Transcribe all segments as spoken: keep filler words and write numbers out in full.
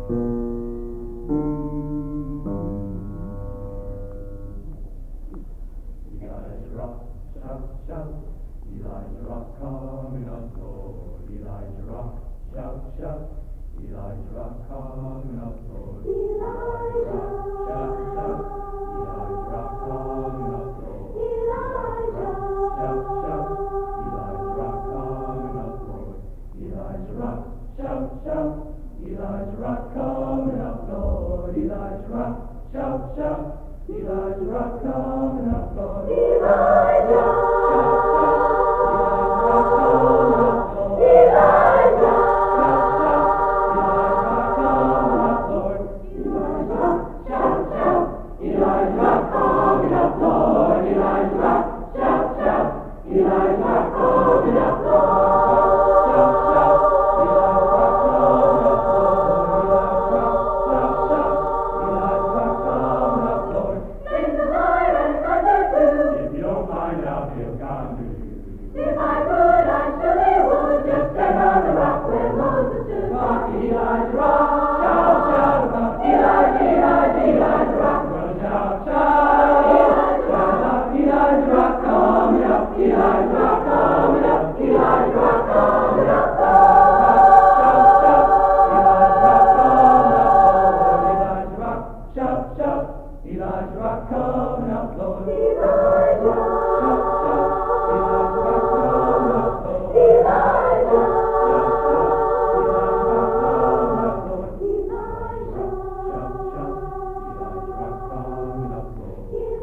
Elijah's rock, shout, shout. Elijah's rock coming up, Lord. Elijah's rock, shout, shout. Elijah's rock coming up, Lord. Elijah's rock, shout, shout. Elijah's rock coming up, Lord. Elijah's rock, shout, shout. Elijah's rock coming up, Lord. Elijah's rock, shout, shout. Elijah's rock coming up, Lord. Elijah's rock, shout, shout. Elijah's rock coming up, Lord. Elijah, shout, shout. Elijah's rock coming up, Lord. Elijah, shout, shout. Elijah's rock coming up, Lord. Elijah, shout, shout. Elijah's rock coming up, Lord. Elijah's rock, shout, shout. Elijah's rock coming up, Lord. Shout, shout. Elijah's rock coming up, Lord. Elijah's rock, shout, shout. Elijah's rock coming up, Lord. Sing the lyre and thunder too. If you don't find out, he'll come to you. If I could, I surely would just stand on the rock where Moses stood. Rock, Elijah's rock, shout, shout about Elijah, Elijah, Elijah's rock. Well, shout, shout, Elijah's rock, Elijah's rock coming up, Elijah's rock coming up, Elijah's rock coming up. Shout, shout, Elijah's rock coming up, Lord. Elijah's rock, shout, shout, Elijah's rock coming up, Lord. Elijah, shout, shout, Elijah's rock coming up, Lord. Elijah, Shout, shout, Elijah's rock coming up, Lord. Elijah, Shout, shout, Elijah's rock coming up, Lord.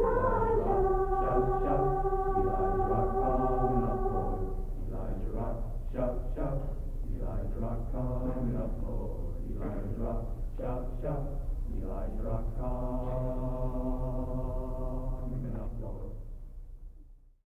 Shout, shout, Elijah's rock coming up, Lord. Elijah's rock, shout, shout, Elijah's rock coming up, Lord. Elijah's rock, shout, shout, Elijah's rock coming